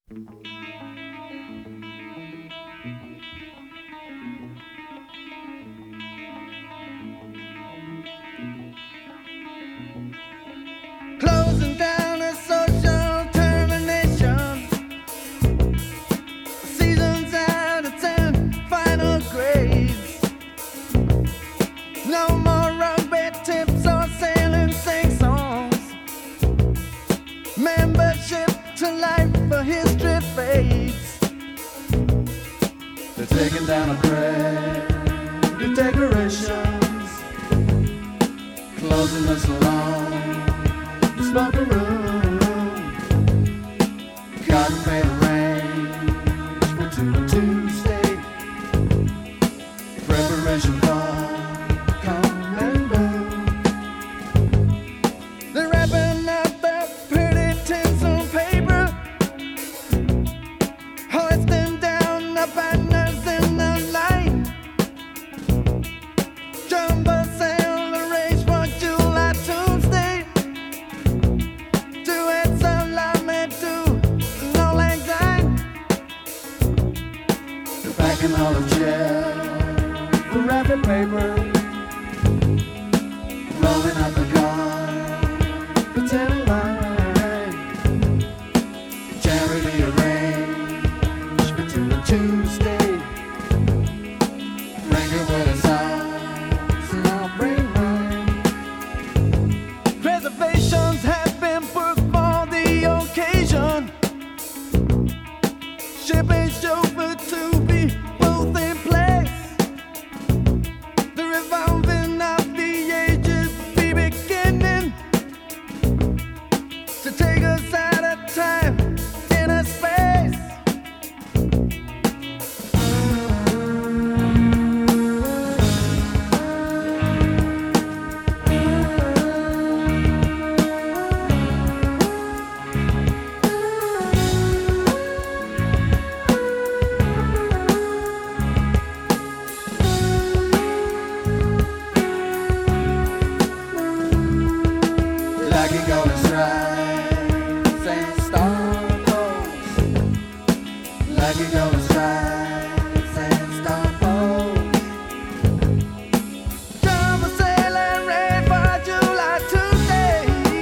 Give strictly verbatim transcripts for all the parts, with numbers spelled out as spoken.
Closing down a social termination. Seasons out of ten, final grades. No more rugby tips or sailing sing songs. Membership to life for history fades. They're taking down a parade, the decorations, closing the salon. Smoke a room, cotton made arrange for two and Tuesday. Preparation for come and go. They're wrapping up their pretty tinsel paper, hoisting down the banners in the line. Jumbo sail arranged for July Tuesday. Packing all the chairs for wrapping paper, rolling out the car, pretend line. Charity arranged for two and Tuesday. Bring her with us songs and I'll bring mine. Reservations have been booked for the occasion. Shipping chauffeur to be both in place. The revolving of the ages be beginning to take us out of time in a space. Like it golden stripes and star poles. Like it golden stripes and star poles. Jump a sailing rain for July Tuesday.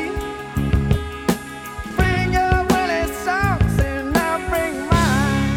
Bring your Willie socks and I'll bring mine.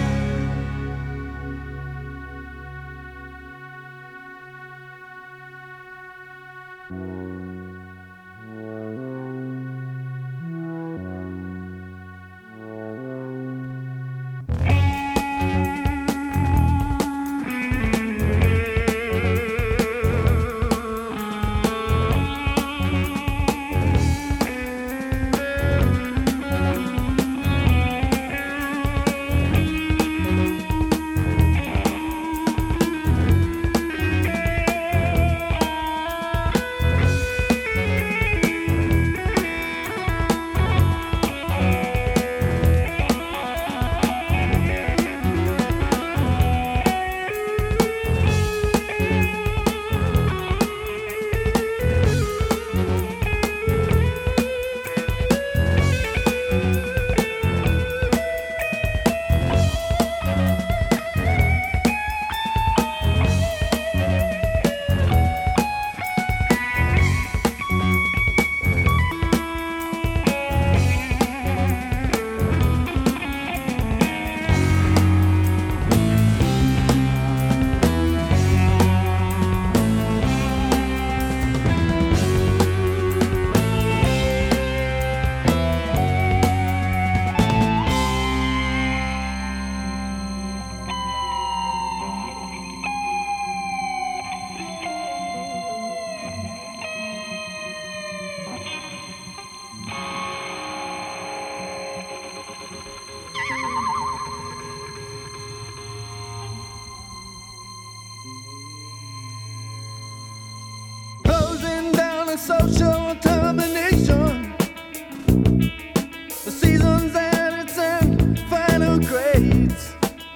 Social termination. The season's at its end, final grades.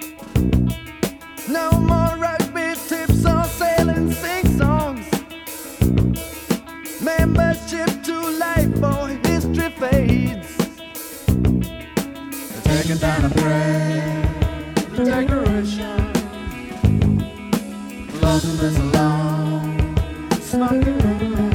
No more rugby tips or sailing sing songs. Membership to life for history fades. They're taking down and I pray the decoration. London is alone, smoking in the